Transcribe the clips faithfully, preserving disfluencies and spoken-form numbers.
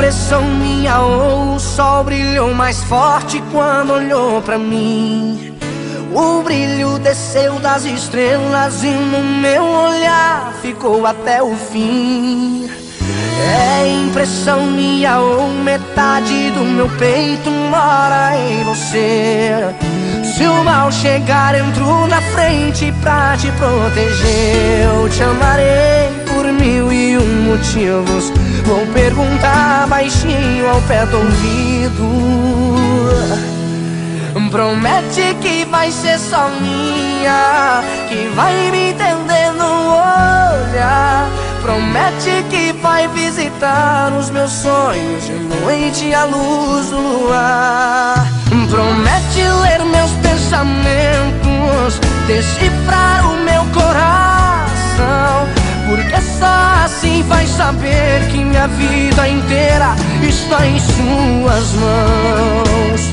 impressão minha ou o sol brilhou mais forte quando olhou pra mim? O brilho desceu das estrelas e no meu olhar ficou até o fim. É impressão minha ou metade do meu peito mora em você? Se o mal chegar, entro na frente pra te proteger. Eu te amarei por mil e um motivos. Vou perguntar baixinho ao pé do ouvido. Promete que vai ser só minha, que vai me entender no olhar. Promete que vai visitar os meus sonhos de noite à luz do luar. Promete ler meus pensamentos, decifrar o meu coração, porque só assim vai saber que minha vida inteira está em suas mãos.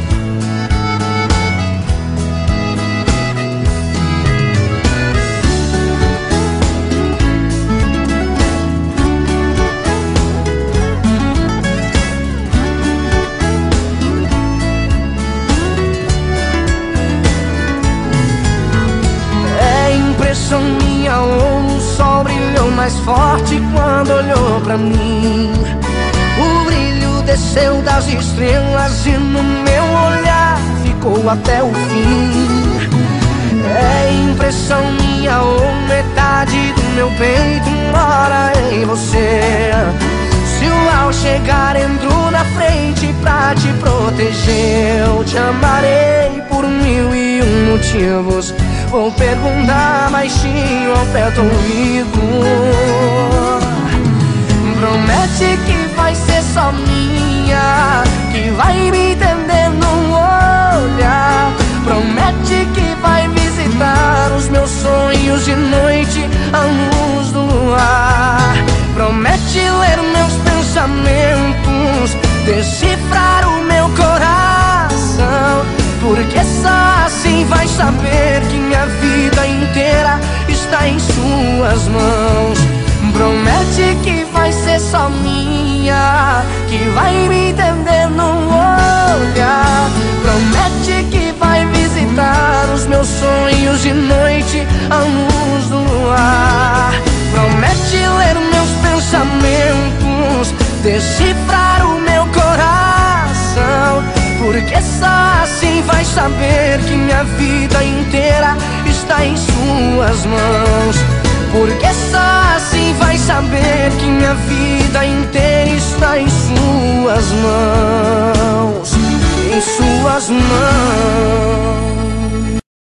Impressão minha ou o sol brilhou mais forte quando olhou pra mim? O brilho desceu das estrelas e no meu olhar ficou até o fim. É impressão minha ou metade do meu peito mora em você? Se o mal chegar, entro na frente pra te proteger. Eu te amarei por mil e um motivos. Vou perguntar baixinho ao pé do ouvido. Promete que vai ser só minha, que vai me entender no olhar. Promete que vai visitar os meus sonhos de noite à luz do luar. Promete ler meus pensamentos, decifrar o meu coração, porque só assim vai saber que minha vida inteira está em suas mãos. Promete que vai ser só minha, que vai me entender no olhar. Promete que vai visitar os meus sonhos de noite à luz do luar. Promete ler meus pensamentos, decifrar o meu coração, porque só assim vai saber que minha vida inteira está em suas mãos. Porque só assim vai saber que minha vida inteira está em suas mãos. Em suas mãos.